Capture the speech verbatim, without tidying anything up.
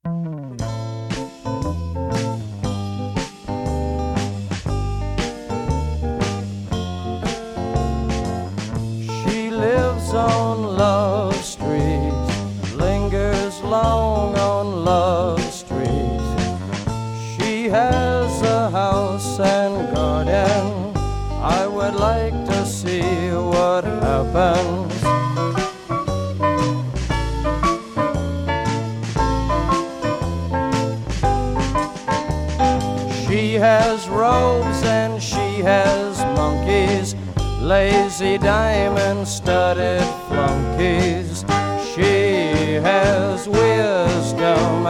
She lives on Love Street, lingers long on Love Street. She has a house and garden. I would like to see what happens. She has robes and she has monkeys, lazy diamond-studded flunkies. She has wisdom